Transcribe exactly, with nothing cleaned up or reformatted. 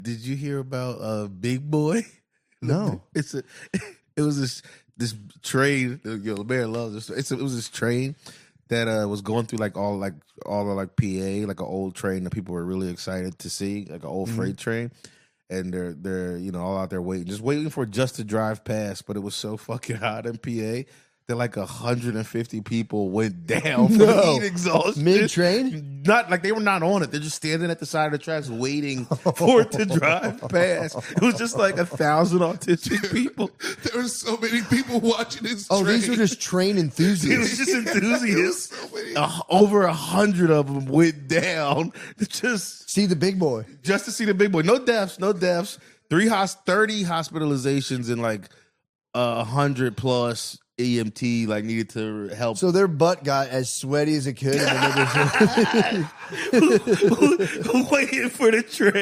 Did you hear about uh, Big Boy? No. It's a. It was this this train. Yo, the mayor loves this. It's a, it was this train that uh, was going through like all like all of like P A, like an old train that people were really excited to see, like an old mm-hmm. freight train. And they're they're you know all out there waiting, just waiting for it just to drive past. But it was so fucking hot in P A that like one hundred fifty people went down from no. heat exhaustion. Mid train? Not like they were not on it. They're just standing at the side of the tracks waiting for it to drive past. It was just like a thousand autistic people. There were so many people watching this. Oh, train. these were just train enthusiasts. It was just enthusiasts. so uh, over a hundred of them went down to just see the big boy. Just to see the big boy. No deaths. No deaths. Three hos- thirty hospitalizations and like a uh, hundred plus E M T like needed to help. So their butt got as sweaty as it could. And then they just waiting for the train.